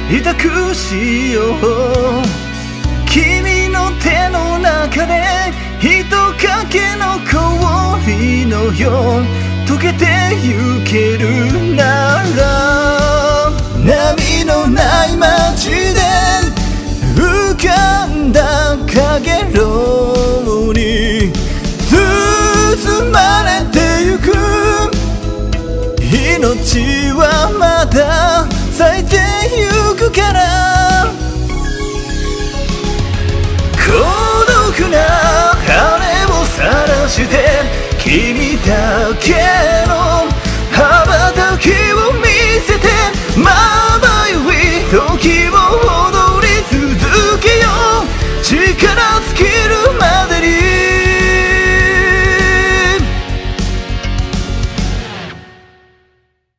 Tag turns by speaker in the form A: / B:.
A: いたくしよう。君の手の中でひとかけの氷のよう溶けてゆけるなら、波のない街で浮かんだかげろうに包まれてゆく。命はまだ咲いてゆくから。孤独な羽を晒して君だけ